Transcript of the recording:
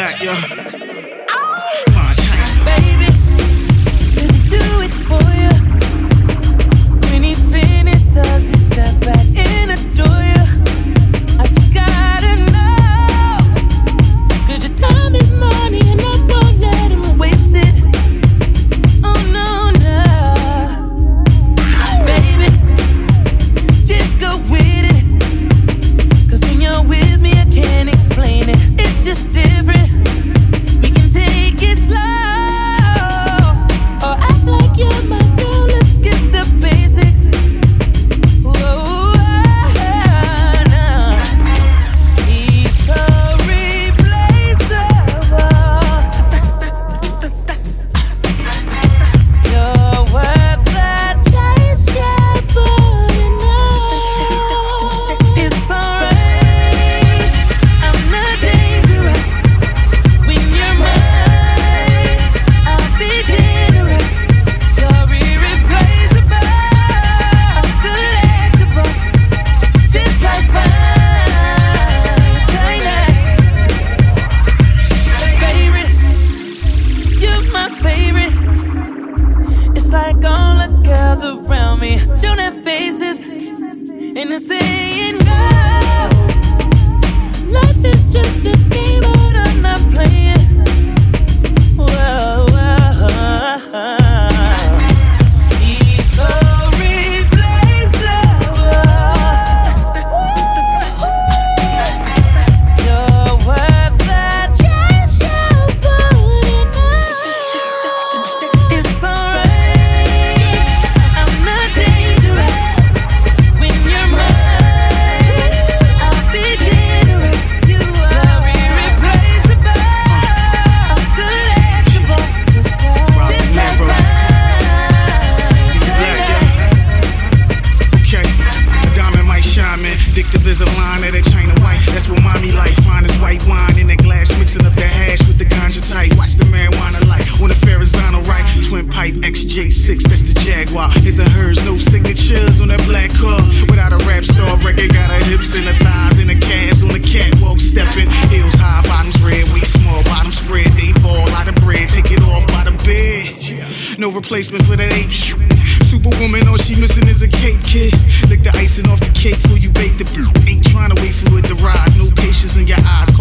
black, yo. Fine China. Baby, does he do it for you? When he's finished, does he step back and adore you? I just gotta know, 'cause your time is money and I won't let him waste it. Oh no, no. Baby, just go with it, 'cause when you're with me I can't explain it. It's just different. We can take it slow, or act like you're my girl. Let's skip the basics. Whoa, no. He's so replaceable. You're worth the chase, yeah, but enough. It's alright, I'm not dangerous. When you're mine, I'll be generous. You're irreplaceable, collectible, just like fine China. Favorite, you're my favorite. It's like all the girls around me don't have faces, and the saying goes, life is just a game, but I'm not playing. Whoa, whoa. He's so replaceable. You're worth the chance you put enough. It's alright, I'm not dangerous. When you're mine, I'll be generous. You are irreplaceable, collectible, just like fine China. Okay, a diamond might shine, man. Addictive as a line of that China white. That's what mommy like. Fine as white wine in that glass, mixing up that hash with the ganja type. Watch the marijuana light on the Ferrazano right. Twin pipe XJ6, that's the Jaguar. His and hers, no signatures on that black car. Without a rap star record, got her hips and her thighs and her calves on the catwalk stepping. Heels high, bottoms red, waist small, bottom spread. They ball out of bread, take it off by the bed. No replacement for that ape shit. Superwoman, all she missing is a cake, kid. Lick the icing off the cake before you bake the blue. Ain't trying to wait for it to rise. No patience in your eyes.